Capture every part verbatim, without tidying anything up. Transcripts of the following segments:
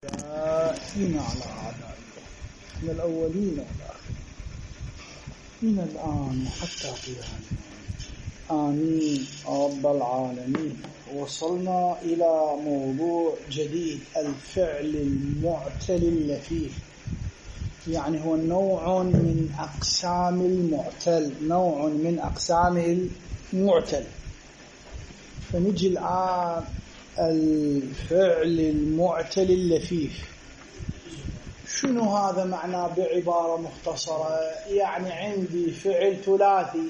دائما على أعدائه من الأولين والآخرين من الآن حتى قيام آمين رب العالمين. وصلنا إلى موضوع جديد، الفعل المعتل اللفيف، يعني هو نوع من أقسام المعتل، نوع من أقسام المعتل. فنجي الآن الفعل المعتل اللفيف. شنو هذا معناه بعبارة مختصرة؟ يعني عندي فعل ثلاثي،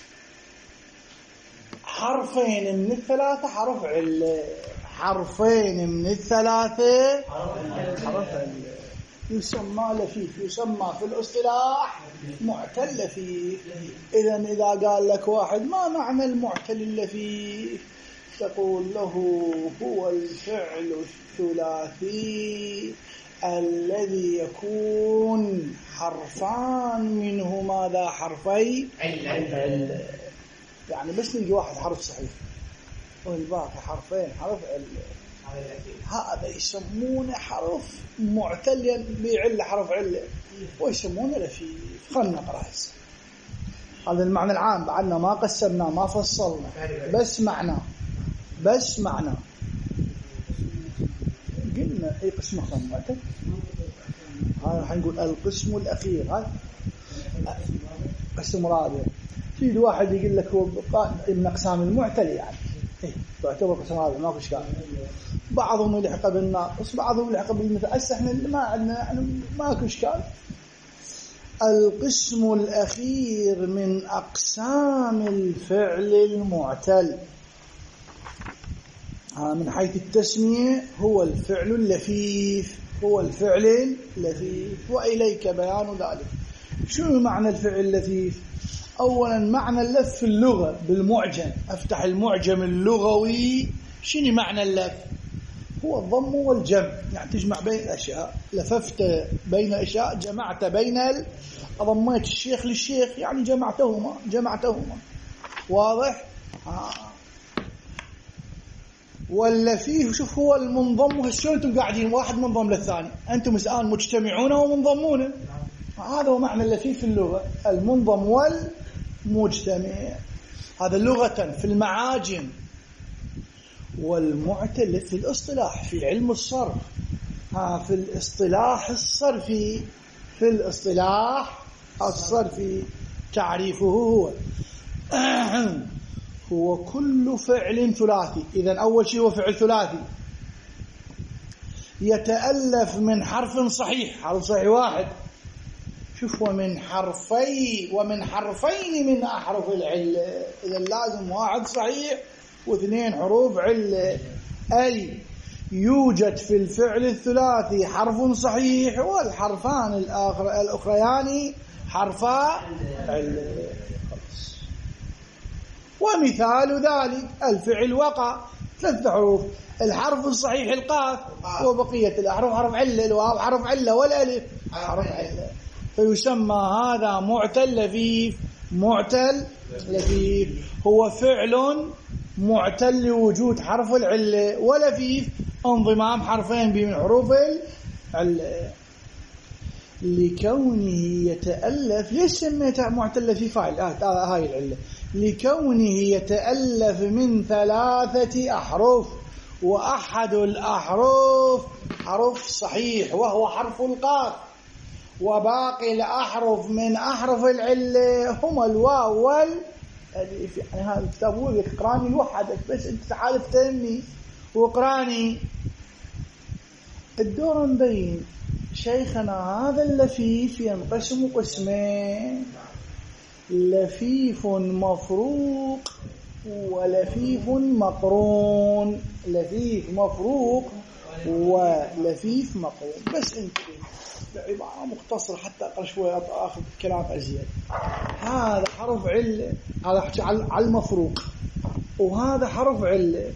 حرفين من الثلاثة حرف علة، حرفين من الثلاثة حرف علة، يسمى لفيف، يسمى في الاصطلاح معتل لفيف. إذا إذا قال لك واحد ما معنى المعتل اللفيف، تقول له هو الفعل الثلاثي الذي يكون حرفان منه ماذا؟ حرفي علة. يعني بس نجي واحد حرف صحيح والباقي حرفين حرف علة، هذا يسمونه حرف معتل بعلة، حرف علة، ويسمونه لفيف. خلنا نقرأ هسه. هذا المعنى العام، بعدنا ما قسمنا ما فصلنا، بس معناه بس معناه قلنا اي قسم خمسة. هذا حنقول القسم الأخير، هذا قسم رابع. في واحد يقول لك هو من أقسام المعتل، يعني إيه تعتبر قسم رابع، ما في إشكال. بعضهم يلحق بالناقص، بعضهم يلحق بالمثل. هسه احنا ما عندنا يعني ما في إشكال. القسم الأخير من أقسام الفعل المعتل من حيث التسمية هو الفعل اللفيف، هو الفعل اللفيف، وإليك بيان ذلك. شو معنى الفعل اللفيف؟ أولا معنى اللف في اللغة بالمعجم، أفتح المعجم اللغوي. شنو معنى اللف؟ هو الضم والجمع، يعني تجمع بين الأشياء. لففت بين أشياء، جمعت بين ال... ضميت الشيخ للشيخ، يعني جمعتهما جمعتهما واضح؟ آه. واللفيف شوف هو المنضم. وهالشو انتم قاعدين واحد منضم للثاني، انتم الآن مجتمعون ومنضمون، هذا هو معنى اللفيف في اللغة، المنضم والمجتمع. هذا لغة في المعاجم. والمعتل في الاصطلاح في علم الصرف، ها في الاصطلاح الصرفي، في الاصطلاح الصرفي تعريفه هو هو كل فعل ثلاثي. إذن أول شيء هو فعل ثلاثي يتألف من حرف صحيح، حرف صحيح واحد. شوف، ومن حرفي ومن حرفين من أحرف العلة. إذن لازم واحد صحيح واثنين حروف علة. أي يوجد في الفعل الثلاثي حرف صحيح والحرفان الآخر الأخريان حرفا علة. ومثال ذلك الفعل وقع، ثلاث حروف، الحرف الصحيح القاف، وبقية الأحرف حرف علة، الواو حرف علة، والألف حرف علة. فيسمى هذا معتل لفيف. معتل لفيف هو فعل معتل لوجود حرف العلة، ولفيف انضمام حرفين من حروف العلة. لكونه يتألف، ليش سميته معتل لفيف؟ هاي هاي العلة، لكونه يتألف من ثلاثة أحرف، وأحد الأحرف حرف صحيح وهو حرف القاف، وباقي الأحرف من أحرف العلة هم الواو والألف. يعني هذا الكتاب هو يقراني لوحدك، بس أنت تعال افتهمني واقراني. الدور مبين شيخنا. هذا اللفيف ينقسم قسمين، لفيف مفروق ولفيف مقرون. لفيف مفروق ولفيف مقرون. بس انت بعبارة مختصرة حتى أقرأ شوية أخذ كلام أزيد. هذا حرف علة، هذا حكي على المفروق، وهذا حرف علة،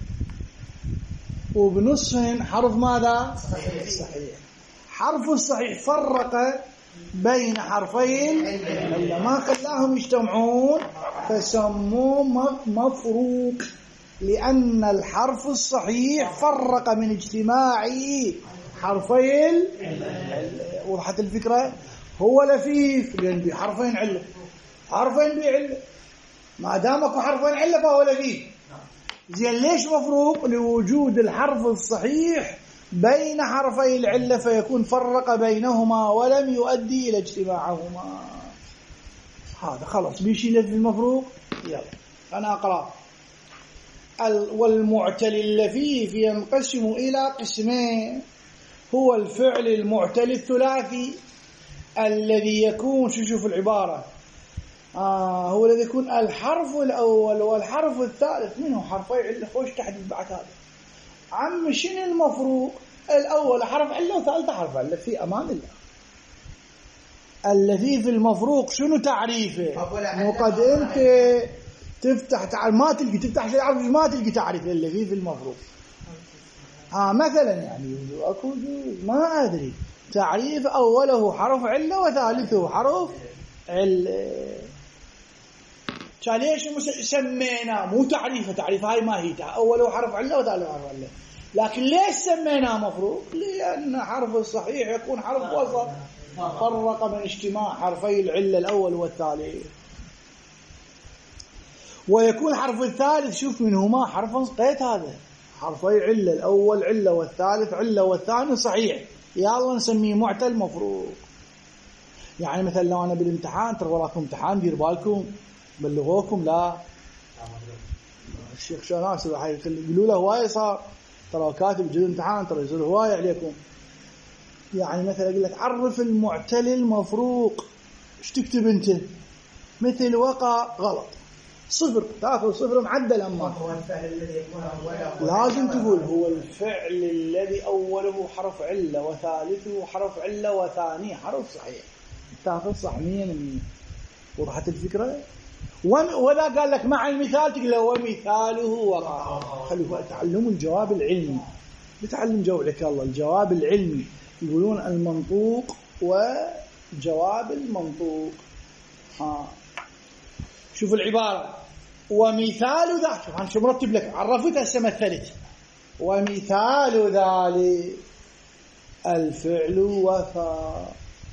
وبنصهن حرف ماذا؟ صحيح. صحيح. حرف الصحيح فرق بين حرفين إلا ما خلاهم يجتمعون، فسموه مفروق، لأن الحرف الصحيح فرق من اجتماع حرفي وضحت الفكرة. هو لفيف لأن بحرفين علة، حرفين بعلة، ما دامك حرفين علة فهو لفيف. زين ليش مفروق؟ لوجود الحرف الصحيح بين حرفي العلة فيكون فرق بينهما ولم يؤدي إلى اجتماعهما. هذا خلاص بيشيل في المفروق. يلا أنا أقرأ. والمعتل اللفيف ينقسم إلى قسمين. هو الفعل المعتل الثلاثي الذي يكون، شو شوف العبارة، آه هو الذي يكون الحرف الأول والحرف الثالث منه حرفي علة. خوش تحديد بعد هذا عم شنو المفروق؟ الأول حرف علة وثالث حرف علة في أمان الله. الذي في المفروق شنو تعريفه؟ وقد أنت تفتح تعال ما تلقي، تفتح شيء عارف ما تلقي تعريف الذي في المفروق. آه مثلا يعني أكو ما أدري تعريف أوله حرف علة وثالثه حرف علة. ليش سمينا مو تعريفه؟ تعريف هاي ما هي أوله حرف علة وثالثه حرف علة. لكن ليش سميناه مفروق؟ لأن حرف الصحيح يكون حرف وسط فرق من اجتماع حرفي العلة الأول والثالث. ويكون حرف الثالث شوف منهما حرف قيت، هذا حرفي علة الأول علة والثالث علة والثاني صحيح، يلا نسميه معتل مفروق. يعني مثلا لو أنا بالامتحان ترى وراكم امتحان دير بالكم بلغوكم لا الشيخ شناس يقولوا له هواية صار ترى كاتب جزء امتحان ترى يصير هواية عليكم. يعني مثلا أقول لك عرف المعتل المفروق، ايش تكتب انت؟ مثل وقع غلط صفر، تاخذ صفر معدل. أما هو الفعل الذي يكون أوله لازم تقول هو الفعل الذي أوله حرف علة وثالثه حرف علة وثانيه حرف صحيح، تاخذ صح مية مية. وضحت الفكرة؟ ولا قال لك مع المثال تقول له ومثاله وقع. خلوا تعلموا الجواب العلمي، بتعلم جوعك الله الجواب العلمي. يقولون المنطوق وجواب المنطوق. ها شوف العبارة ومثال ذلك، شوف أنا شو مرتب لك عرفتها هسه مثلت. ومثال ذلك الفعل وفى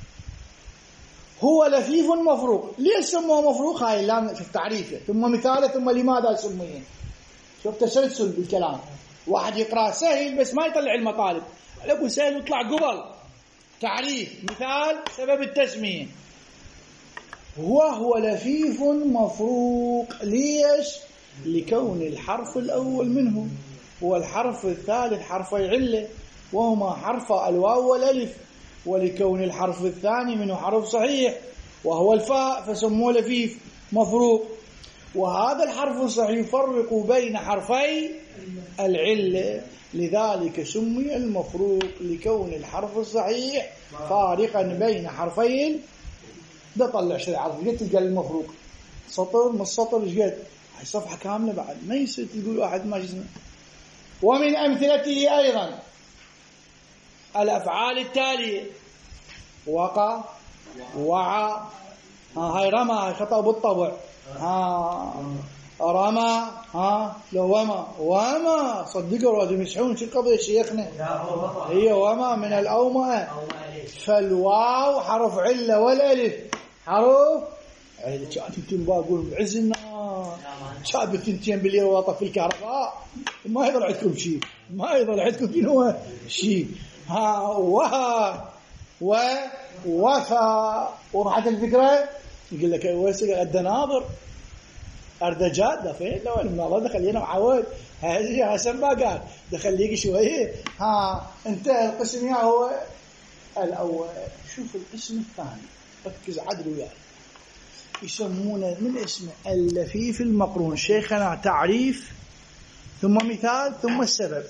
هو لفيف مفروق. ليش سموه مفروق؟ هاي اللام شوف تعريفه ثم مثاله ثم لماذا سميه. شوف تسلسل بالكلام، واحد يقرأ سهل بس ما يطلع المطالب. أقول سهل يطلع قبل تعريف مثال سبب التسمية. هو هو لفيف مفروق. ليش؟ لكون الحرف الأول منه هو الحرف الثالث حرف علة وهما حرف الواو والألف، ولكون الحرف الثاني منه حرف صحيح وهو الفاء فسموه لفيف مفروق. وهذا الحرف الصحيح يفرق بين حرفي العلة، لذلك سمي المفروق لكون الحرف الصحيح فارقا بين حرفين. ده طلع شيء عرض قد تلقى المفروق سطر من السطر ايش قد هاي صفحة كاملة بعد ما يصير تقول واحد ما اسمه. ومن أمثلته أيضا الأفعال التالية وقع وعى، ها هاي رمى خطأ بالطبع، ها رمى ها لو وما وما صدقوا لازم يسحون شو القضية شيخنا هي وما من الأومة. فالواو حرف علة والألف حرف علة. كانت تنبا أقول بعز النار شاب تنتين بالليل وطف الكهرباء ما يضل عندكم شيء، ما يضل عندكم شنو شيء. ها وها و وفا. وضحت الفكرة؟ يقول لك ويسق الدنابر أردجات دفين لو أنا من الله دخل لنا معود هذه حسن ما قال دخل ليك شوية. ها انتهى القسم يا هو الأول. شوف القسم الثاني ركز عدل وياه يسمونه من اسمه اللفيف المقرون. شيخنا تعريف ثم مثال ثم السبب.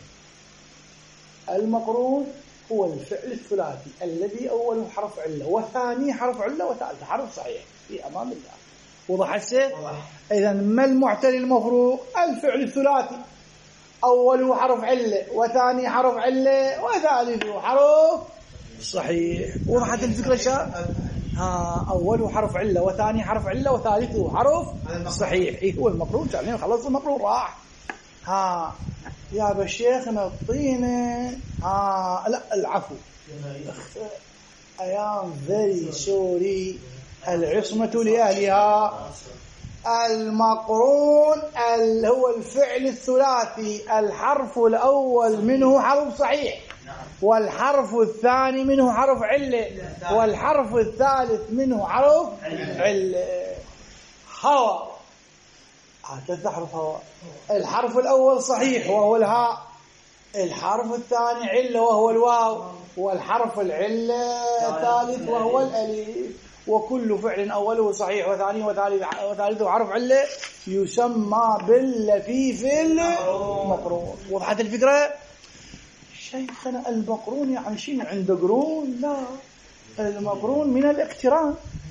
المقرون هو الفعل الثلاثي الذي أوله حرف علة وثاني حرف علة وثالث حرف صحيح في أمام الله. وضح السيد؟ إذا ما المعتل المفروق؟ الفعل الثلاثي أوله حرف علة وثاني حرف علة وثالثه حرف صحيح. وضحت الفكرة شاء؟ ها أوله حرف علة وثاني حرف علة وثالثه حرف صحيح. إيه هو المقرون؟ تعلمين خلص المقرون راح. ها يا بشيخنا اعطينا ها لا العفو ايام very sorry العصمة لأهلها. المقرون اللي هو الفعل الثلاثي الحرف الأول منه حرف صحيح والحرف الثاني منه حرف علة والحرف الثالث منه حرف علة. هوا هكذا حرف هوا. الحرف الأول صحيح وهو الهاء، الحرف الثاني علة وهو الواو، والحرف العلة الثالث وهو الألف. وكل فعل أوله صحيح وثانيه وثالثه حرف علة يسمى باللفيف المقرون. وضحت الفكرة؟ شيخنا المقرون يعني شيء عند قرون؟ لا، المقرون من الاقتران،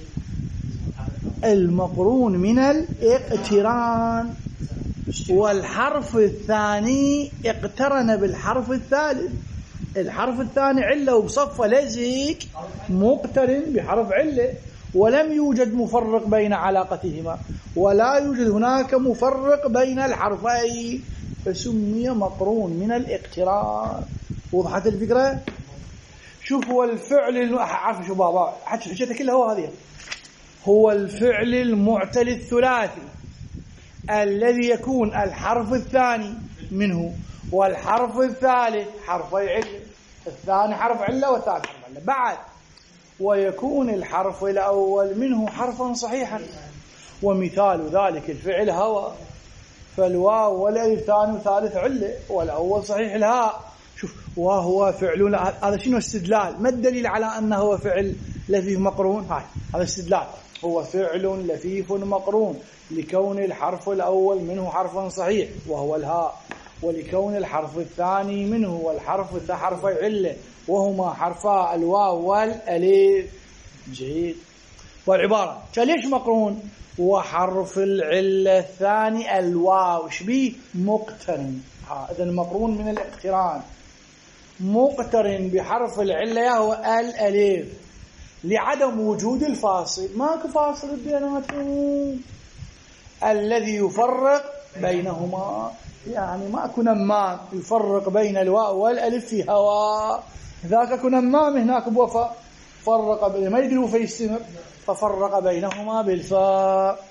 المقرون من الاقتران، والحرف الثاني اقترن بالحرف الثالث. الحرف الثاني علة وبصفة لزق مقترن بحرف علة، ولم يوجد مفرق بين علاقتهما ولا يوجد هناك مفرق بين الحرفين فسمي مقرون من الاقتران. وضحت الفكرة؟ شوف هو الفعل عارف شو بابا حتى حجتك كلها هو هذه، هو الفعل المعتل الثلاثي الذي يكون الحرف الثاني منه والحرف الثالث حرفي علة، الثاني حرف علة والثالث حرف علة بعد، ويكون الحرف الأول منه حرفا صحيحا. ومثال ذلك الفعل هوى، فالواو والألف ثاني وثالث علة والأول صحيح الهاء. شوف وهو فعل، هذا شنو استدلال؟ ما الدليل على أنه هو فعل لفيف مقرون؟ هاي هذا استدلال، هو فعل لفيف مقرون لكون الحرف الأول منه حرفا صحيح وهو الهاء، ولكون الحرف الثاني منه والحرف الثاني حرف علة وهما حرفا الواو والألف. جيد. والعبارة ليش مقرون؟ وحرف العلة الثاني الواو شبيه مقترن، إذا مقرون من الاقتران مقترن بحرف العلة هو الألف لعدم وجود الفاصل، ماكو فاصل بيناتهم الذي يفرق بينهما، يعني ماكو نمام يفرق بين الواو والألف في هواء، ذاك اكو نمام هناك بوفاء فرق بين ما يدري فيستمر ففرق بينهما بالفاء.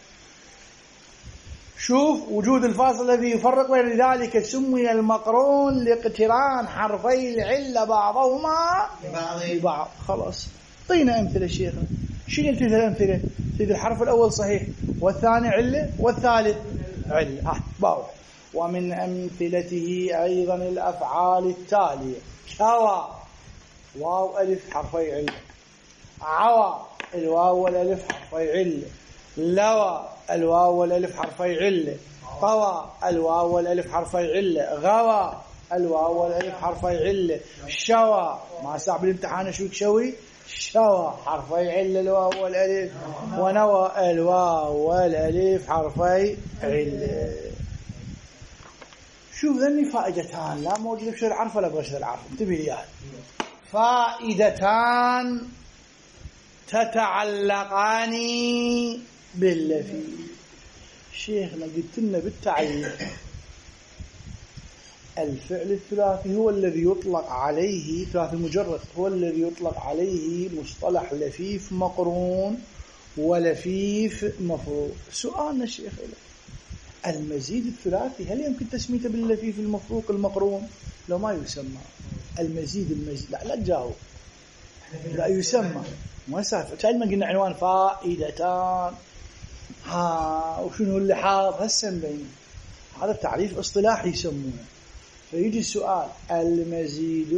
شوف وجود الفاصل الذي يفرق بين ذلك سمي المقرون لاقتران حرفي العلة بعضهما ببعض. خلاص طينا أمثلة شيخ. شنو تلك الأمثلة؟ سيد الحرف الأول صحيح والثاني علة والثالث علة. ها باوح. ومن أمثلته أيضا الأفعال التالية: كوى واو ألف حرفي علة، عوى الواو والألف حرفي علة، لوى الواو والألف حرفي علة، طوى الواو والألف حرفي علة، غوى الواو والألف حرفي علة، شوى ما صعب الامتحان شو شوي شوى حرفي علة الواو والألف، ونوى الواو والألف حرفي علة. شوف ذني فائدتان لا موجودة بشيء العرف ولا بغشر العرف، انتبه لي يعني. فائدتان تتعلقان باللفي. شيخنا قلت لنا بالتعليق الفعل الثلاثي هو الذي يطلق عليه ثلاثي المجرد هو الذي يطلق عليه مصطلح لفيف مقرون ولفيف مفروق. سؤالنا الشيخ المزيد الثلاثي هل يمكن تسميته باللفيف المفروق المقرون؟ لو ما يسمى المزيد المزيد لا لا تجاوب لا يسمى ما سالفه. كان ما قلنا عنوان فائدتان ها وشنو اللي حاط هسه بين هذا تعريف اصطلاحي يسمونه. فيجي السؤال المزيد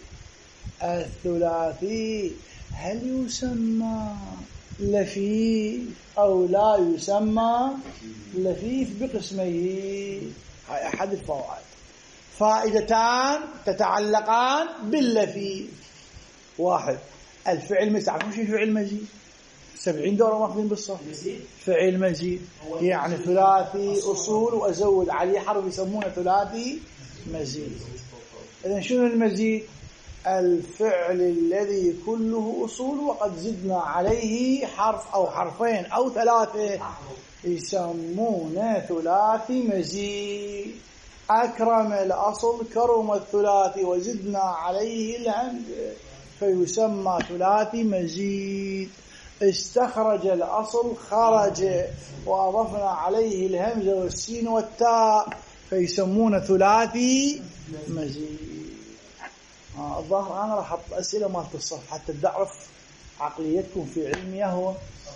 الثلاثي هل يسمى لفيف أو لا يسمى لفيف بقسميه؟ هاي أحد الفوائد. فائدتان تتعلقان باللفيف. واحد الفعل مزيد. تعرفون شو فعل مزيد؟ سبعين دورة ماخذين بالصف. فعل مزيد يعني ثلاثي أصول وأزود عليه حرف يسمونه ثلاثي مزيد. إذن شنو المزيد؟ الفعل الذي كله أصول وقد زدنا عليه حرف أو حرفين أو ثلاثة يسمونه ثلاثي مزيد. أكرم الأصل كرم الثلاثي وزدنا عليه الهمزة فيسمى ثلاثي مزيد. استخرج الأصل خرج وأضفنا عليه الهمزة والسين والتاء فيسمون ثلاثي مزيد. آه الظاهر أنا راح أحط أسئلة مالت الصف حتى تعرف عقليتكم في علمي هو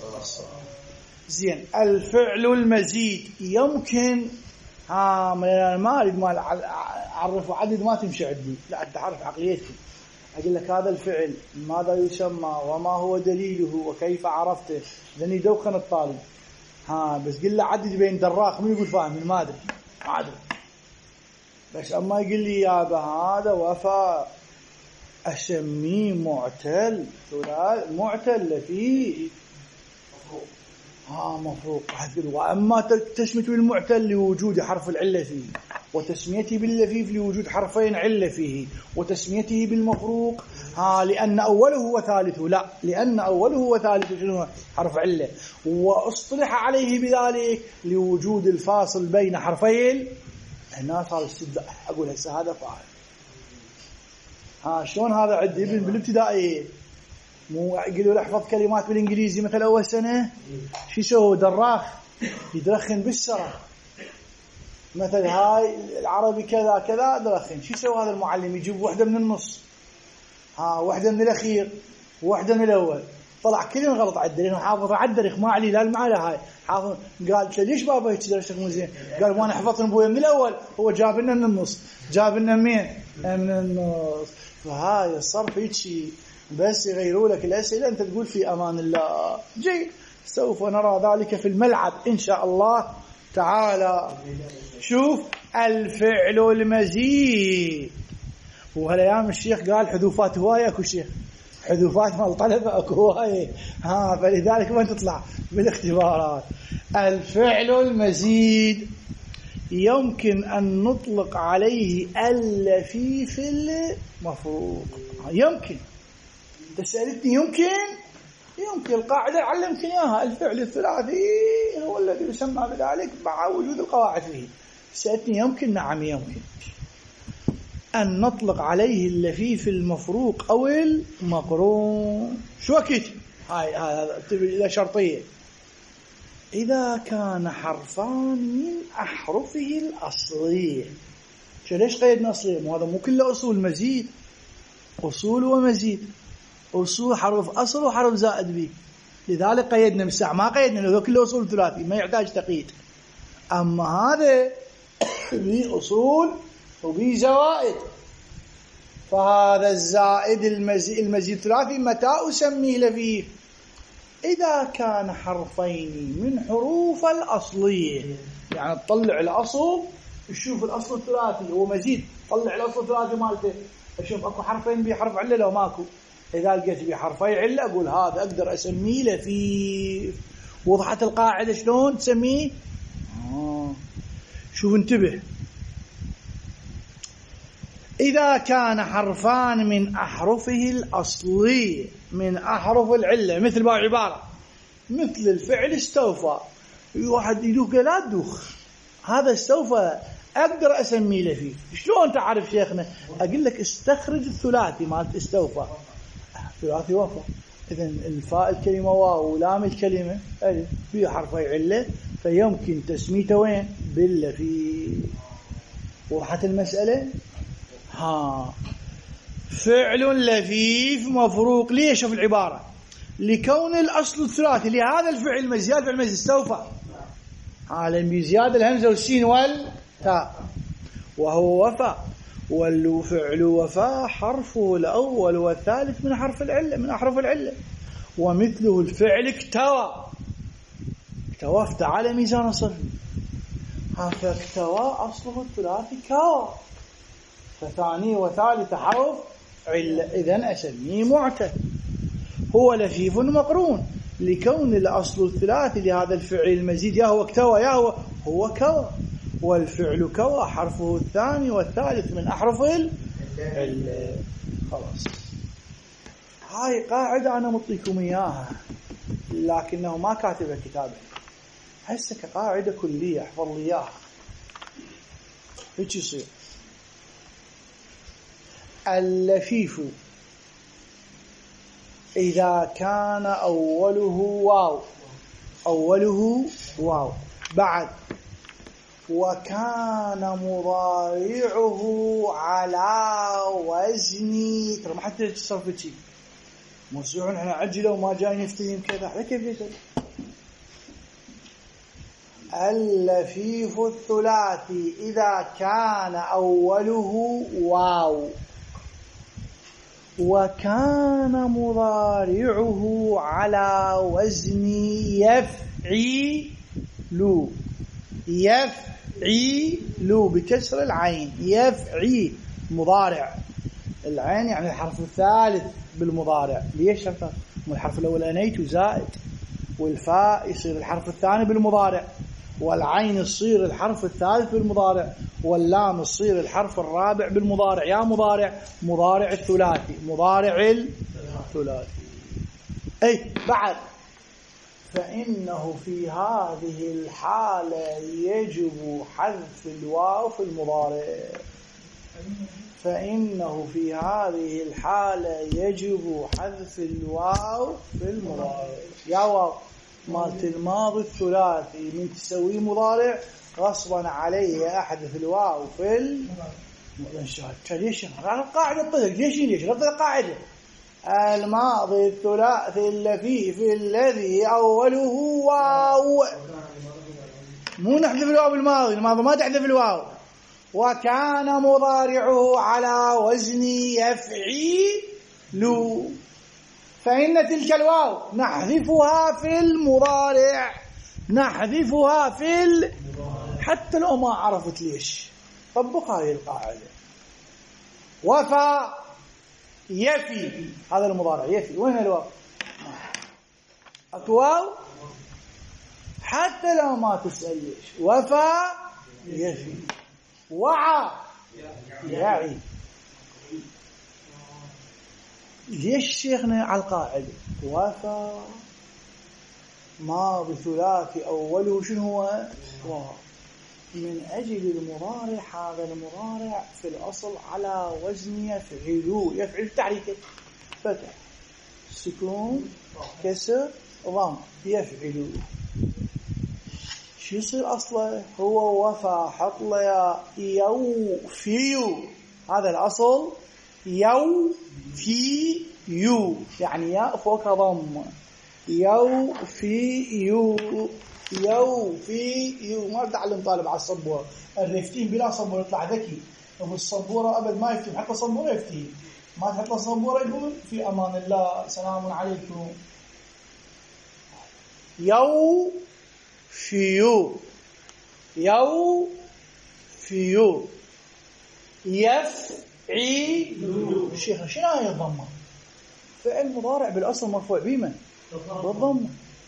زين. الفعل المزيد يمكن ها من ما أريد ما أعرف عدد ما تمشي عندي، لا تعرف عقليتكم. أقول لك هذا الفعل ماذا يسمى وما هو دليله وكيف عرفته، لأني دوخن الطالب. ها بس قل له عدد بين دراخ من يقول فاهم ما أدري ما أدري، بس أما يقول لي يا هذا وفاء أسميه معتل ثلاث معتل فيه ها مفروق. وأما تسميته بالمعتل لوجود حرف العلة فيه، وتسميته باللفيف لوجود حرفين علة فيه، وتسميته بالمفروق ها لأن أوله وثالثه لا لأن أوله وثالثه شنو حرف علة، واصطلح عليه بذلك لوجود الفاصل بين حرفين. هنا صار السد أقول هسه هذا فاعل. ها شلون هذا عندي بالابتدائي مو يقولوا له احفظ كلمات بالانجليزي مثل اول سنه شو يسوي دراخ يدرخن بالسرة مثل هاي العربي كذا كذا درخن. شو يسوي هذا المعلم يجيب واحده من النص ها واحده من الاخير واحده من الاول، طلع كلهم غلط عدل لانه حافظ عدل ما عليه لا المعلى هاي حافظ. قال ليش بابا هيك درستك مو زين؟ قال وانا حفظت ابويا من الاول هو جاب لنا من النص جاب لنا مين من النص. فهاي الصرف هيك بس يغيروا لك الأسئلة أنت تقول في أمان الله. جيد سوف نرى ذلك في الملعب إن شاء الله تعالى. شوف الفعل المزيد وهالأيام الشيخ قال حذوفات هواية أكو شيخ حذوفات مال طلبة أكو هواية ها فلذلك ما تطلع بالاختبارات. الفعل المزيد يمكن أن نطلق عليه اللفيف المفروق. يمكن تسألتني يمكن يمكن القاعدة علمتني إياها. الفعل الثلاثي هو الذي يسمى بذلك مع وجود القواعد فيه. سألتني يمكن نعم يمكن أن نطلق عليه اللفيف المفروق أو المقرون. شو وقت هاي هذا إذا شرطية إذا كان حرفان من أحرفه الأصلية. شو ليش قيدنا أصلية؟ وهذا مو كله أصول مزيد أصول ومزيد أصول حرف أصل وحرف زائد به لذلك قيدنا مساع ما قيدنا لو كله أصول ثلاثي ما يحتاج تقييد. أما هذا به أصول وبه زوائد فهذا الزائد المزيد المزيد ثلاثي متى أسميه لفيف؟ إذا كان حرفين من حروف الأصلية يعني تطلع الأصل تشوف الأصل الثلاثي هو مزيد طلع الأصل الثلاثي مالته أشوف أكو حرفين بحرف علة لو ماكو. إذا لقيت بحرفي علة أقول هذا أقدر أسميه لفيف. وضحت القاعدة شلون تسميه؟ آه. شوف انتبه إذا كان حرفان من أحرفه الأصلية من أحرف العلة مثل ما عبارة مثل الفعل استوفى واحد يدوخ لا تدوخ هذا استوفى أقدر أسميه لفيف. شلون تعرف شيخنا؟ أقول لك استخرج الثلاثي مالت استوفى ثلاثي وفى. إذن الفاء الكلمة واو ولام الكلمة ألف فيه حرفي علة فيمكن تسميته وين؟ باللفيف. وضحت المسألة؟ ها فعل لفيف مفروق. ليش؟ شوف العبارة لكون الأصل الثلاثي لهذا الفعل مزياد فعل مزيد استوفى على بزيادة الهمزة والسين والتاء وهو وفى والفعل وفى حرفه الأول والثالث من حرف العلة من أحرف العلة. ومثله الفعل اكتوى اكتوى افتعل ميزان صرف فاكتوى أصله الثلاثي كوى فثاني وثالث حرف علة إذن أسميه معتل. هو لفيف مقرون لكون الأصل الثلاثي لهذا الفعل المزيد يا هو اكتوى يا هو هو كوى والفعل كوى حرفه الثاني والثالث من أحرف العلة. خلاص هاي قاعدة أنا مطيكم إياها لكنه ما كاتبها كتابه هسه كقاعدة كلية احفظ لي إياها. هيك يصير. اللفيف إذا كان أوله واو أوله واو بعد وكان مضارعه على وزن، ترى ما حتى تصرف شيء موسوعون احنا عجله وما جاي نفتهم كذا، على كيف يسوي؟ اللفيف الثلاثي إذا كان أوله واو وكان مضارعه على وزن يفعيل يفعيل بكسر العين، يفعيل مضارع، العين يعني الحرف الثالث بالمضارع. ليش؟ الحرف الأولاني زائد، والفاء يصير الحرف الثاني بالمضارع، والعين يصير الحرف الثالث بالمضارع، واللام يصير الحرف الرابع بالمضارع. يا مضارع مضارع الثلاثي مضارع الثلاثي. أي بعد فإنه في هذه الحالة يجب حذف الواو في المضارع. فإنه في هذه الحالة يجب حذف الواو في المضارع. يا واو مالت الماضي الثلاثي من تسويه مضارع غصبا عليه أحذف الواو في المضارع. ليش؟ القاعدة الطلق ليش ليش رفض القاعدة. الماضي الثلاثي اللفيف الذي أوله واو، مو نحذف الواو بالماضي، الماضي ما تحذف الواو. وكان مضارعه على وزن يفعيل، فإن تلك الواو نحذفها في المضارع، نحذفها في ال... حتى لو ما عرفت ليش. طبق هذه القاعدة. وفى يفي، هذا المضارع يفي، وين الواو؟ أكواو حتى لو ما تسأل ليش. وفى يفي، وعى يعي. ليش شيخنا على القاعدة؟ وفى ماضي ثلاثي أوله شنو هو؟ واو. من أجل المضارع، هذا المضارع في الأصل على وزن يفعل. يفعل تعريفه فتح سكون كسر ضم يفعل. شو يصير أصله؟ هو وفى حط له يوفي، هذا الأصل يوفي يو يعني ياء فوق ضم، يوفي يو يوفي يو. ما بتعلم طالب على الصبورة، الرفتين بلا صبورة يطلع ذكي، والصبورة أبد ما يفتي، حتى صبورة يفتي، ما تحط صبورة يقول في أمان الله سلام عليكم. يو فيو يو فيو يفعيل. شيخ شنو هي الضمة؟ فعل مضارع بالأصل مرفوع بما بالضمة،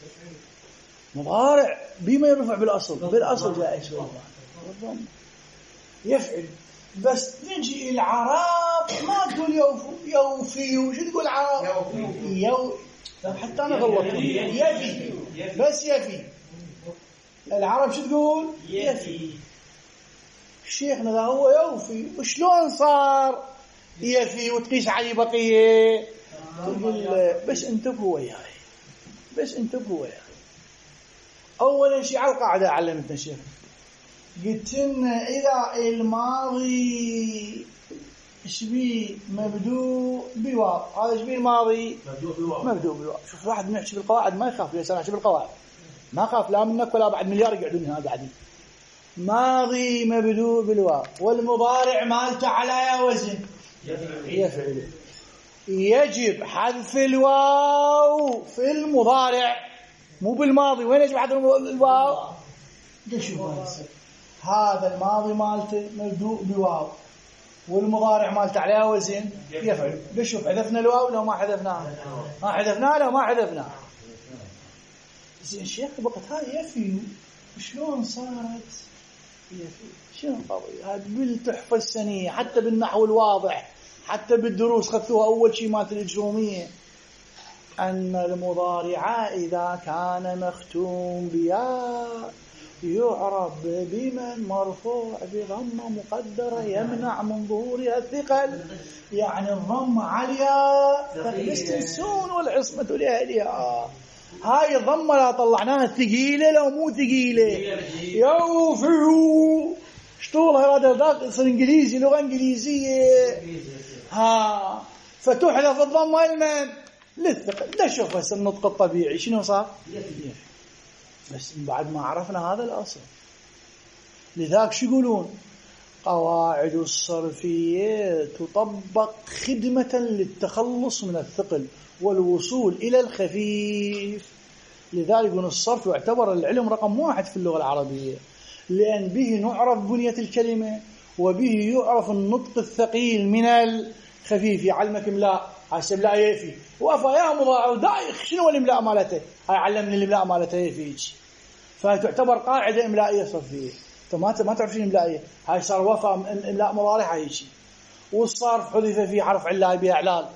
مضارع بما يرفع بالأصل، بالأصل جائز بالضمة يفعل. بس نجي العرب ما تقول يوفي يوفي، وش تقول عرب؟ يو حتى أنا غلطت يفي، بس يفي. العرب شو تقول؟ يفي. شيخنا ذا هو يوفي، وشلون صار يفي وتقيس علي بقية؟ تقول بس انتبهوا وياي، بس انتبهوا وياي. أولا شيء على القاعدة علمتنا شيخ، قلت لنا إذا الماضي شبيه مبدوء بواو، هذا شبيه الماضي مبدوء بواو. شوف واحد من يحكي بالقواعد ما يخاف، ليش أنا أحكي بالقواعد ما خاف لا منك ولا بعد مليار يقعدون هنا قاعدين. ماضي مبدوء بالواو، والمضارع مالته على وزن يفعل، يجب حذف الواو في المضارع مو بالماضي. وين يجب حذف الواو؟ هذا الماضي مالته مبدوء بواو، والمضارع مالته على وزن يفعل. شوف حذفنا الواو لو ما حذفناه، ما حذفناه لو ما حذفناه. زين شيخ بقت هاي يفي، شلون صارت يفي؟ شنو القضية؟ هذا بالتحفة السنية، حتى بالنحو الواضح، حتى بالدروس خذوها أول شيء مات الإجرومية، أن المضارع إذا كان مختوم بياء يعرف بمن مرفوع بضمة مقدرة يمنع من ظهورها الثقل، يعني الضمة عالية تستنسون والعصمة لأهلها. هاي الضمة لا طلعناها ثقيلة لو مو ثقيلة يوفيو شطولها هذا ذاك يصير إنجليزي لغة إنجليزية. ها فتحذف الضمة المن للثقل. لا شوف هسه النطق الطبيعي شنو صار؟ بس بعد ما عرفنا هذا الأصل. لذلك شو يقولون؟ قواعد الصرفية تطبق خدمة للتخلص من الثقل والوصول إلى الخفيف. لذلك يقولون الصرف يعتبر العلم رقم واحد في اللغة العربية، لأن به نعرف بنية الكلمة وبه يعرف النطق الثقيل من الخفيف. يعلمك إملاء، هسه إملاء يفي وأفا يا مضاعف دايخ شنو الإملاء مالته؟ هاي علمني الإملاء مالته يفيج. فتعتبر قاعدة إملائية صرفية. أنت ما ما تعرف شنو إملائية؟ هاي صار وفا إملاء مضارع هاي شيء. والصرف حذف فيه حرف علاء بإعلال.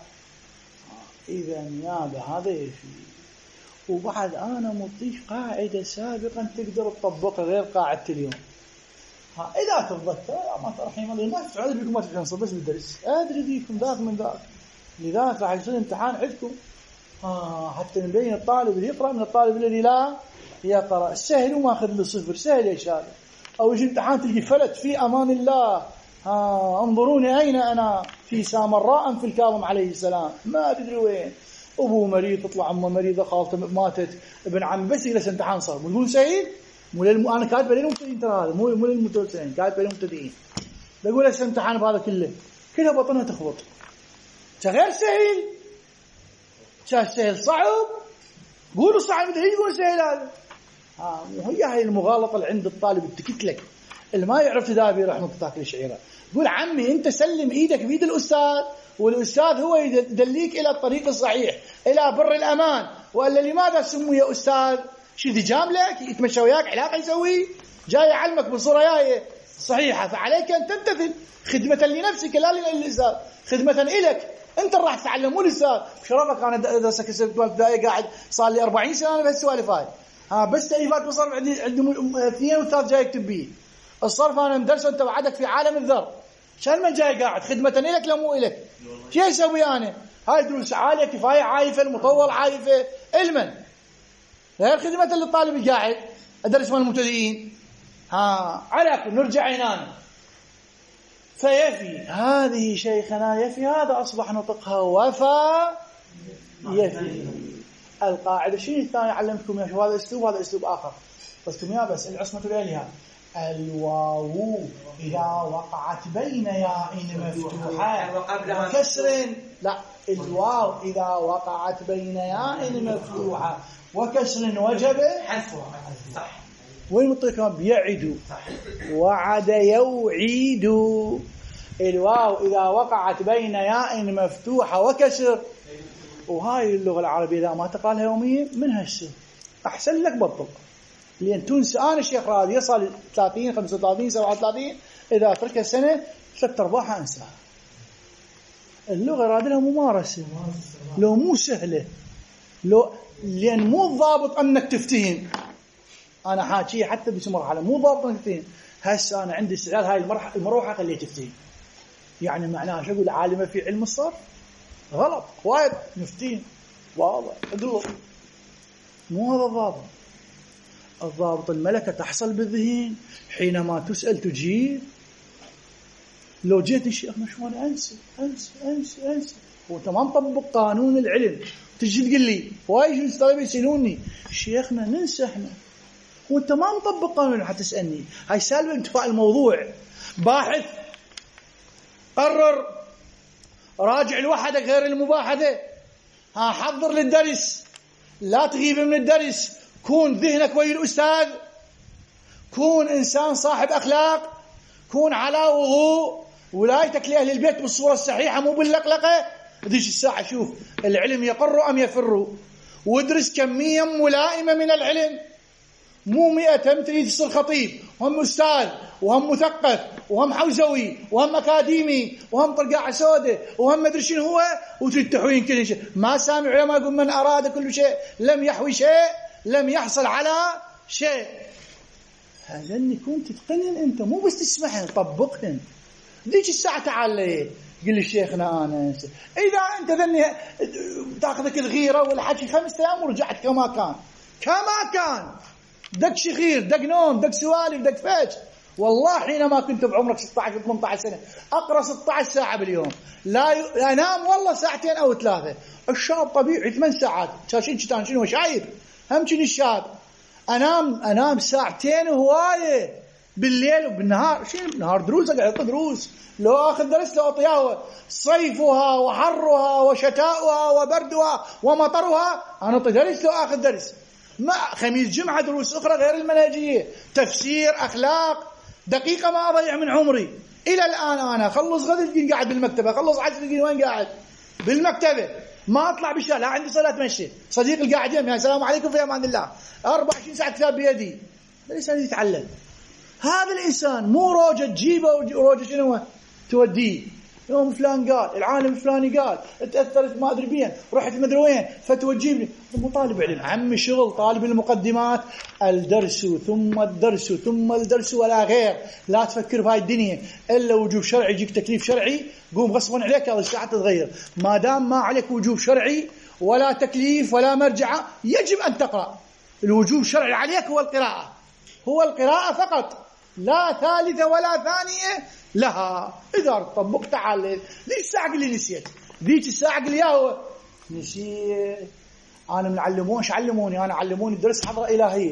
إذا نيابة هذا يفي. وبعد أنا مضيف قاعدة سابقا تقدر تطبقها غير قاعدة اليوم. ها إذا تتذكر ما ترحم الله ما تفعل بكم ما تفعل بس بالدرس أدري فيكم ذاك من ذاك. لذلك راح يصير امتحان عندكم آه حتى نبين الطالب اللي يقرأ من الطالب الذي لا يقرأ. سهل وما أخذ له صفر سهل يا شباب. أو يجي امتحان تلقي فلت في أمان الله آه انظروني أين أنا في سامراء في الكاظم عليه السلام ما تدري وين أبوه مريض تطلع أمه مريضة خالته ماتت ابن عم بس يجلس امتحان صار بتقول سهل مو للم... أنا كاتب عليهم مبتدئين ترى هذا مو مو للمتوسطين كاتب عليهم مبتدئين. بقول هسه امتحان بهذا كله كلها بطنها تخبط غير سهل. شاش سهل صعب قولوا صعب مثل يقول سهل هذا. ها وهي هاي المغالطة اللي عند الطالب التكت لك اللي ما يعرف تدابير رحمة تاكل شعيرة. قول عمي أنت سلم إيدك بيد الأستاذ والأستاذ هو يدليك إلى الطريق الصحيح إلى بر الأمان. وإلا لماذا سموا يا أستاذ شي ذي جاملك يتمشى وياك علاقة يسوي جاي يعلمك بصورة جاية صحيحة. فعليك أن تمتثل خدمة لنفسك لا للأستاذ خدمة إلك أنت راح تتعلم مو الأستاذ. بشرفك أنا درس كسبت والبداية قاعد صار لي أربعين سنة أنا بهالسوالف هاي. ها بس تأليفات بصرف عندي عندي اثنين وثلاث جاي أكتب بيه. الصرف أنا مدرسه أنت وعدك في عالم الذر شان من جاي قاعد خدمة إلك لا مو إلك. شو يسوي أنا؟ هاي دروس عالية كفاية عايفة المطول عايفة علما غير خدمة للطالب قاعد أدرس مال المبتدئين. ها على كل نرجع هنا فيفي هذه شيخنا يفي هذا أصبح نطقها وفا يفي. القاعدة شيء الثاني علمتكم يا شباب هذا أسلوب هذا أسلوب آخر بس يا بس العصمة لها الواو إذا وقعت بين ياء مفتوحة وكسر لا الواو إذا وقعت بين ياء مفتوحة وكسر وجب حذفها. وين مطلقها بيعدوا وعد يوعيد. الواو إذا وقعت بين ياء مفتوحة وكسر. وهاي اللغة العربية إذا ما تقالها يوميا من هالسن أحسن لك بطل لأن تنسى. أنا شيخ راضي يصل ثلاثين خمسة وثلاثين سبعة وثلاثين إذا أتركها سنة ثلاث أرباعها أنساها. اللغة راضي لها ممارسة لو مو سهلة لو لأن مو ضابط أنك تفتهم. أنا حاكي حتى بس مرحلة مو ضابط أنك تفتهم. هسه أنا عندي استعداد هاي المرحلة المروحة خليه تفتهم. يعني معناها شو أقول عالمة في علم الصرف غلط وايد نفتين واضح أقول مو هذا الضابط. الضابط الملكة تحصل بالذهن حينما تسأل تجيب. لو جيت الشيخ مشوان أنسى أنسى أنسى أنسى وأنت ما مطبق قانون العلم تجي تقول لي وايد طلبة يسألوني شيخنا ننسى احنا وأنت ما مطبق قانون حتى تسألني. هاي سالفة انتفاع الموضوع. باحث قرر راجع لوحدك غير المباحثة. ها حضر للدرس لا تغيب من الدرس. كون ذهنك ويا الأستاذ. كون إنسان صاحب أخلاق. كون على وضوء. ولايتك لأهل البيت بالصورة الصحيحة مو باللقلقة. ديش الساعة شوف العلم يقر أم يفر. وادرس كمية ملائمة من العلم مو مئة هم تريد تصير خطيب وهم أستاذ وهم مثقف وهم حوزوي وهم أكاديمي وهم طرقاع سودة وهم مدري شنو هو وتريد تحوين كل شيء. ما سامع علماء يقول من أراد كل شيء لم يحوي شيء لم يحصل على شيء. هذا يكون تتقنن أنت، مو بس تسمعهن طبقهن. ديك الساعة تعال لي قل لي شيخنا أنا إذا أنت ذني تأخذك الغيرة والحكي خمسة أيام ورجعت كما كان كما كان دق شخير دق نوم دق سوالف دق فاج. والله حينما كنت بعمرك ستة عشر ثمانية عشر سنة أقرأ ستة عشر ساعة باليوم، لا ي... أنام والله ساعتين أو ثلاثة. الشاب طبيعي ثمان ساعات شاشين شتان شنو شايب هم شنو الشاب أنام أنام ساعتين وهواية بالليل وبالنهار. شنو بالنهار دروس أقعد دروس، لو أخذ درس لو أطياه صيفها وحرها وشتاؤها وبردها ومطرها أنا أطي درس لو أخذ درس. ما خميس جمعة دروس أخرى غير المنهجية، تفسير أخلاق، دقيقة ما أضيع من عمري. إلى الآن أنا خلص غد قاعد بالمكتبة، خلص عشر دقيقة وين قاعد بالمكتبة، ما أطلع بالشارع، لا عندي صلاة مشي، صديق القاعد يم السلام عليكم في أمان الله، أربعة وعشرين ساعة كتاب بيدي. الإنسان يتعلم. هذا الإنسان مو روجة تجيبه وروجة شنو توديه. يوم فلان قال، العالم الفلاني قال، تأثرت ما أدري بين، رحت مدري وين، فتوجيبني. مو طالب علم، عمي شغل طالب المقدمات، الدرس ثم الدرس ثم الدرس ولا غير. لا تفكر في هاي الدنيا إلا وجوب شرعي، يجيك تكليف شرعي قوم غصبا عليك هذه الساعة تتغير. ما دام ما عليك وجوب شرعي ولا تكليف ولا مرجعة يجب أن تقرأ. الوجوب الشرعي عليك هو القراءة، هو القراءة فقط، لا ثالثة ولا ثانية لها. إذا طبقت على ذيك الساعة اللي نسيت، ذيك الساعة اللي ياهو نسيت. أنا من علمونش علموني، أنا علموني الدرس حضرة إلهية،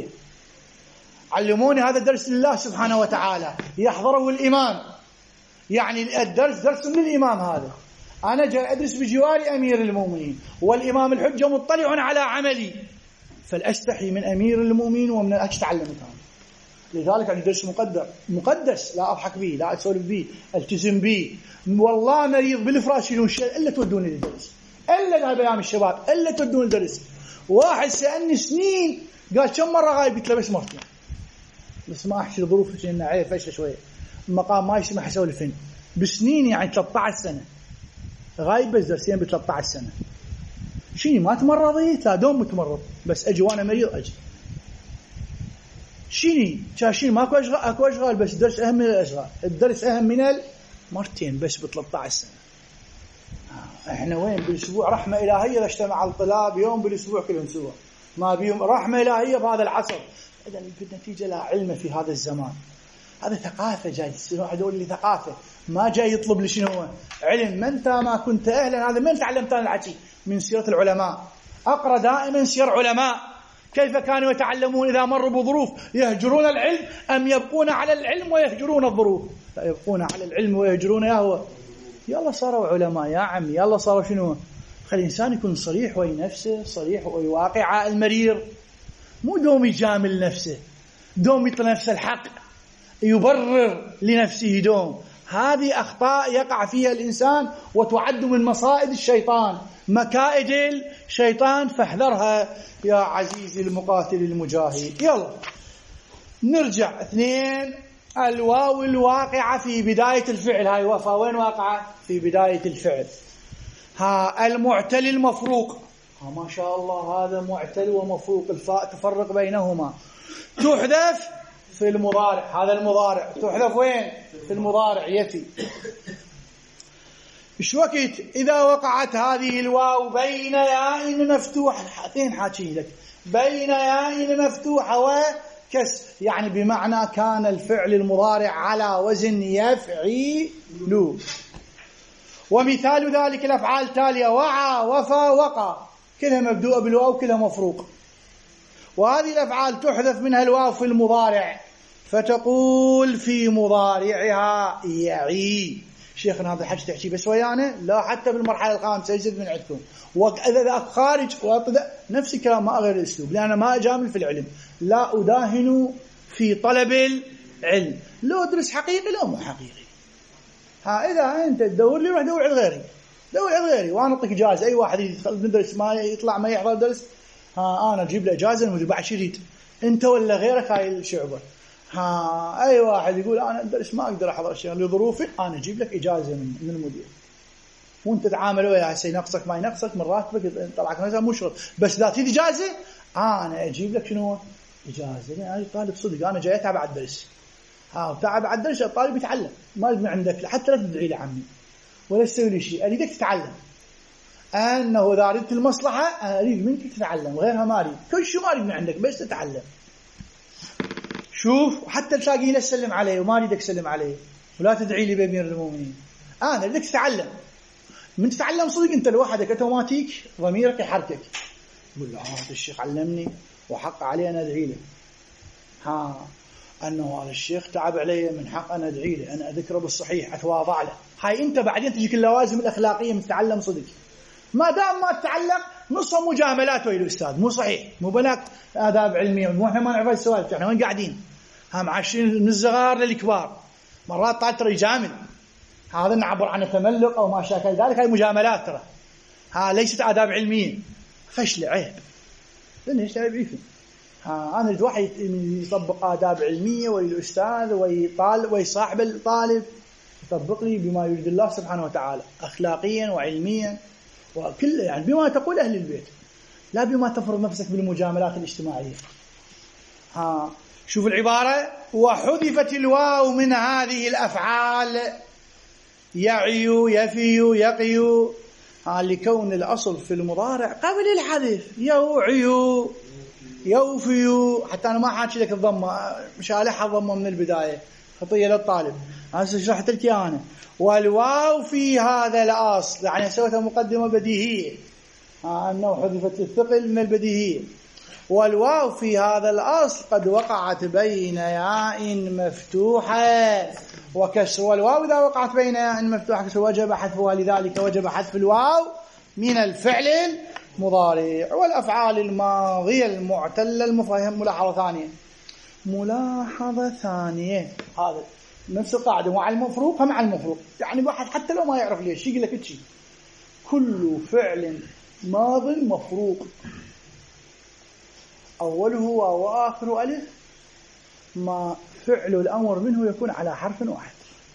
علموني هذا الدرس لله سبحانه وتعالى يحضره الإمام، يعني الدرس درس من الإمام. هذا أنا جاي أدرس بجوار أمير المؤمنين والإمام الحجة مطلع على عملي، فالأستحي من أمير المؤمنين ومن الأجل تعلمت أنا. لذلك عندي درس مقدر مقدس، لا أضحك به، لا أسولف به، التزم به. والله مريض بالفراش يلون شيء إلا تودوني للدرس، إلا ذهب أيام الشباب إلا تودوني للدرس. واحد سألني سنين قال كم مرة غايب؟ قلت له بس مرتين، بس ما أحكي ظروف إنه عيب فشل شوية، المقام ما يسمح أسولفين. بسنين يعني ثلاثة عشر سنة غايب بس درسين ب ثلاثة عشر سنة. شيني ما تمرضي؟ لا دوم متمرض، بس أجي وأنا مريض أجي. شيني شاشين ماكو أشغال، أكو أشغال بس الدرس أهم من الأشغال، الدرس أهم من المرتين بس ب ثلاثة عشر سنة. إحنا وين بالأسبوع رحمة إلهية اجتمع الطلاب يوم بالأسبوع كل أسبوع، ما بيهم رحمة إلهية بهذا العصر. إذا بالنتيجة لا علم في هذا الزمان. هذا ثقافة جاي، واحد يقول لي ثقافة، ما جاي يطلب لي شنو هو علم. ما أنت ما كنت أهلا، هذا من تعلمت أنا العشي من سيرة العلماء. أقرأ دائما سير علماء كيف كانوا يتعلمون إذا مروا بظروف، يهجرون العلم أم يبقون على العلم ويهجرون الظروف؟ لا، يبقون على العلم ويهجرون. يا هو يلا صاروا علماء يا عم، يلا صاروا شنو. خلي الإنسان يكون صريح ويا نفسه، صريح ويا واقع المرير، مو دوم يجامل نفسه، دوم يطلع نفسه الحق، يبرر لنفسه دوم. هذه أخطاء يقع فيها الإنسان وتعد من مصائد الشيطان، مكائد الشيطان، فاحذرها يا عزيزي المقاتل المجاهد. يلا نرجع. اثنين، الواو الواقعة في بداية الفعل. هاي وفا وين واقعة؟ في بداية الفعل. ها المعتل المفروق، ها ما شاء الله هذا معتل ومفروق، الفاء تفرق بينهما، تحذف في المضارع. هذا المضارع تحذف وين؟ في المضارع يفي. إيش وقت إذا وقعت هذه الواو بين ياء مفتوحة؟ حاطين حاكي لك بين ياء مفتوحة وكسر، يعني بمعنى كان الفعل المضارع على وزن يفعل. ومثال ذلك الأفعال التالية: وعى، وفى، وقى، كلها مبدوءة بالواو، كلها مفروق. وهذه الأفعال تحذف منها الواو في المضارع، فتقول في مضارعها يعي. شيخنا هذا الحج تحكي بس ويانا؟ لا، حتى بالمرحلة الخامسة يزيد من عندكم. وإذا خارج وأبدأ نفس الكلام، ما أغير الأسلوب، لأن ما أجامل في العلم، لا أداهن في طلب العلم. لو أدرس حقيقي لو مو حقيقي. ها إذا أنت تدور لي روح دور على غيري، دور على غيري وأنا أعطيك إجازة. أي واحد يدخل ندرس ما يطلع ما يحضر درس، ها أنا أجيب له إجازة المدير بعد شريط، أنت ولا غيرك هاي الشعبة. ها أي واحد يقول أنا أدرس ما أقدر أحضر شيء لظروفي، أنا أجيب لك إجازة من من المدير، وأنت تعامل وياه. هسه ينقصك ما ينقصك من راتبك طلعك مثلا مو شغل، بس لا تيجي إجازة أنا أجيب لك شنو إجازة يعني طالب صدق أنا جاي أتعب على الدرس ها تعب على الدرس الطالب يتعلم ما أريد من عندك حتى لا تدعي لي عمي ولا تسوي لي شيء أريدك تتعلم أنه إذا أردت المصلحة أنا أريد منك تتعلم غيرها ما أريد كل شيء ما أريد من عندك بس تتعلم. شوف وحتى تلاقيه لا تسلم عليه وما أريدك تسلم عليه ولا تدعي لي بأمير المؤمنين أنا أريدك تتعلم. من تتعلم صدق أنت لوحدك أوتوماتيك ضميرك يحركك يقول له هذا الشيخ علمني وحق علي أنا أدعي له ها أنه هذا الشيخ تعب علي من حق أنا أدعي له أنا أذكره بالصحيح أتواضع له. هاي أنت بعدين تجيك اللوازم الأخلاقية من تتعلم صدق. ما دام ما تتعلم نصها مجاملات ويا الأستاذ مو صحيح مو بنات آداب علمية مو إحنا ما نعرف السوالف إحنا وين قاعدين هم عايشين من الصغار للكبار مرات طالب ترى يجامل هذا نعبر عن تملق أو ما شاكل ذلك هاي مجاملات ترى ها ليست آداب علمية خشلة عيب لأن إيش عيب عيفي ها أنا الواحد يطبق آداب علمية ويا الأستاذ ويطالب ويصاحب الطالب يطبق لي بما يريد الله سبحانه وتعالى أخلاقيا وعلميا وكل يعني بما تقول أهل البيت لا بما تفرض نفسك بالمجاملات الاجتماعية. ها شوف العبارة وحذفت الواو من هذه الأفعال يعي يفي يقي ها لكون الأصل في المضارع قبل الحذف يوعي يوفي حتى أنا ما حاكي لك الضمة مش ألحها الضمة من البداية خطية للطالب هسه شرحت لك أنا. والواو في هذا الأصل يعني سويتها مقدمة بديهية أنه حذفت الثقل من البديهية. والواو في هذا الأصل قد وقعت بين ياء مفتوحة وكسر والواو إذا وقعت بين ياء مفتوحة كسر وجب حذفها لذلك وجب حذف الواو من الفعل المضارع. والأفعال الماضية المعتلة المفهم ملاحظة ثانية ملاحظة ثانية هذا نفس القاعدة مع المفروق مع المفروق يعني واحد حتى لو ما يعرف ليش يقول لك شيء كل فعل ماض مفروق أوله وآخره ألف ما فعل الأمر منه يكون على حرف واحد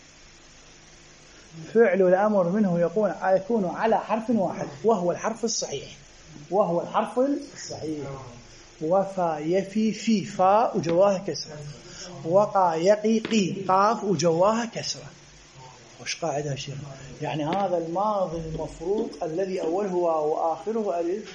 فعل الأمر منه يكون يكون على حرف واحد وهو الحرف الصحيح وهو الحرف الصحيح. وفا يفي في فاء وجواها كسرة وقا يقي قي قاف وجواها كسرة. وش قاعدة شيخ يعني هذا الماضي المفروض الذي أوله وآخره ألف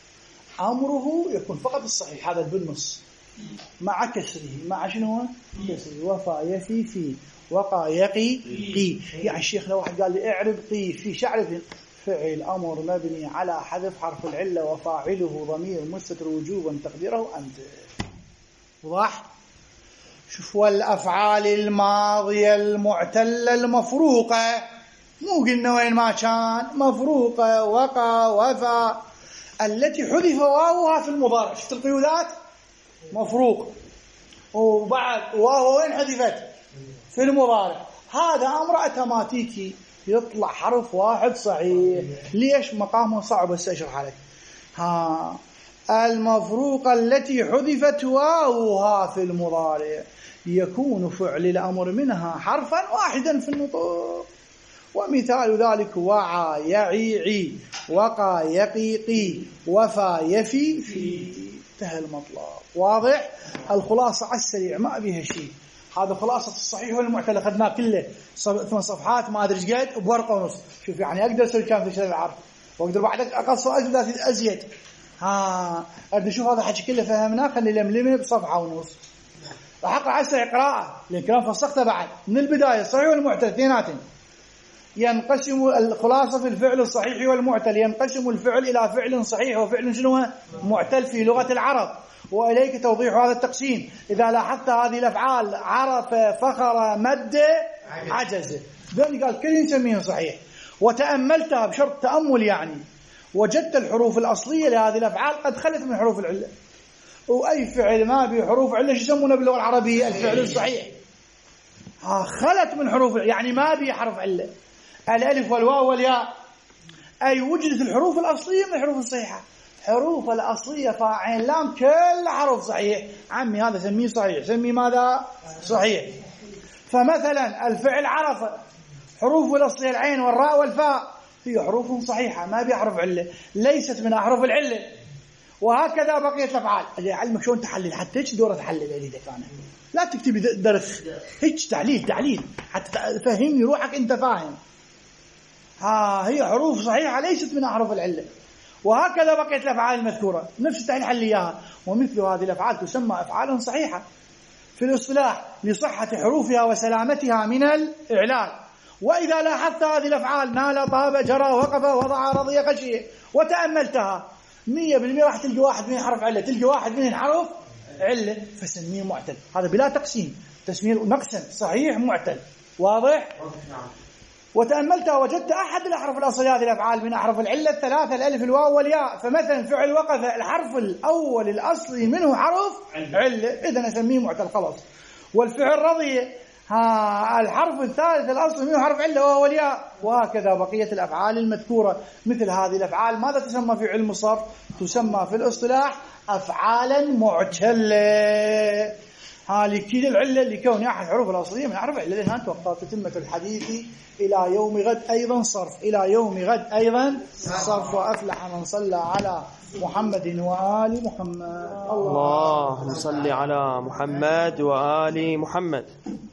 أمره يكون فقط الصحيح هذا بالنص مع كسره مع شنو كسره وفا يفي في وقا يقي قي يعني الشيخ لو واحد قال لي اعرب قي في شعر فعل أمر مبني على حذف حرف العلة وفاعله ضمير مستتر وجوبا تقديره أنت واضح. شوف والأفعال الماضية المعتلة المفروقة مو قلنا وين ما كان مفروقة وقع وفا التي حذف واوها في المضارع شفت القيودات مفروق وبعد واو وين حذفت في المضارع هذا أمر أوتوماتيكي يطلع حرف واحد صحيح. ليش مقامه صعب بس أشرح لك. ها المفروقة التي حذفت واوها في المضارع يكون فعل الأمر منها حرفا واحدا في النطق. ومثال ذلك وعى يعي وقى يقيقي وفى يفي في انتهى المطلب. واضح الخلاصة على السريع ما أبيها شيء. هذا خلاصة الصحيح والمعتل أخذناه كله ثمان صفحات ما أدري إيش قد بورقة ونص. شوف يعني أقدر أسوي كام في شهر العرض وأقدر بعدك أقص أزيد. ها أقدر أشوف هذا حكي كله فهمناه خلي لملمه بصفحة ونص. راح أقرأ عسى قراءة لأن كلام فسقته بعد من البداية الصحيح والمعتل اثنيناتهم. ينقسم الخلاصة في الفعل الصحيح والمعتل ينقسم الفعل إلى فعل صحيح وفعل شنو معتل في لغة العرب. وإليك توضيح هذا التقسيم. إذا لاحظت هذه الأفعال عرف فخر مد عجز ذلك قال كل نسميه صحيح. وتأملتها بشرط تأمل يعني وجدت الحروف الأصلية لهذه الأفعال قد خلت من حروف العلة. وأي فعل ما بحروف علة يسمونه باللغة العربية الفعل الصحيح. ها خلت من حروف يعني ما بي حرف علة الألف والواو والياء أي وجدت الحروف الأصلية من الحروف الصحيحة. حروف الأصلية فاعل لام كل حرف صحيح عمي هذا سميه صحيح سميه ماذا صحيح. فمثلا الفعل عرف حروف الأصلية العين والراء والفاء هي حروف صحيحة ما بيحرف علة ليست من أحرف العلة. وهكذا بقية الأفعال. اللي يعلمك شلون تحلل، حتى هيك دورة تحلل إذا كان لا تكتبي درس، هيك تعليل تعليل حتى تفهمني روحك أنت فاهم. ها هي حروف صحيحة ليست من أحرف العلة. وهكذا بقية الأفعال المذكورة نفس التحليل حل إياها. ومثل هذه الأفعال تسمى أفعالا صحيحة في الاصطلاح لصحة حروفها وسلامتها من الإعلال. وإذا لاحظت هذه الأفعال نال، طاب، جرى، وقف، وضع، رضي، خشي وتأملتها مية بالمية راح تلقى واحد منهم حرف علة، تلقى واحد منهم حرف علة، فسميه معتل. هذا بلا تقسيم، تسميه نقسم صحيح معتل. واضح؟ وتأملتها وجدت أحد الأحرف الأصلية هذه الأفعال من أحرف العلة الثلاثة الألف الواو والياء. فمثلا فعل وقف الحرف الأول الأصلي منه حرف علة، إذن أسميه معتل خلاص. والفعل رضي ها الحرف الثالث الأصلي منه حرف علة وهو الياء. وهكذا بقية الأفعال المذكورة. مثل هذه الأفعال ماذا تسمى في علم الصرف؟ تسمى في الاصطلاح أفعالا معتلة. ها لكي العلة لكون أحد الحروف الأصلية من حرف علة. لأنها توقف تتمة الحديث إلى يوم غد أيضا صرف، إلى يوم غد أيضا صرف. وأفلح من صلى على محمد وآل محمد. اللهم صل على محمد وآل محمد.